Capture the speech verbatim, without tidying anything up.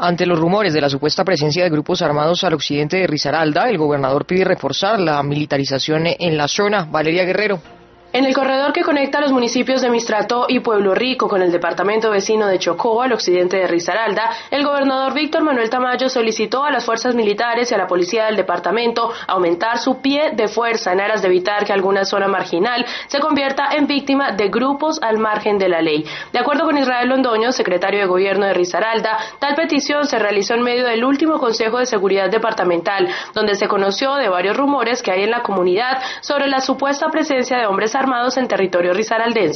Ante los rumores de la supuesta presencia de grupos armados al occidente de Risaralda, el gobernador pide reforzar la militarización en la zona. Valeria Guerrero. En el corredor que conecta los municipios de Mistrató y Pueblo Rico con el departamento vecino de Chocó al occidente de Risaralda, el gobernador Víctor Manuel Tamayo solicitó a las fuerzas militares y a la policía del departamento aumentar su pie de fuerza en aras de evitar que alguna zona marginal se convierta en víctima de grupos al margen de la ley. De acuerdo con Israel Londoño, secretario de Gobierno de Risaralda, tal petición se realizó en medio del último Consejo de Seguridad Departamental, donde se conoció de varios rumores que hay en la comunidad sobre la supuesta presencia de hombres armados armados en territorio risaraldense.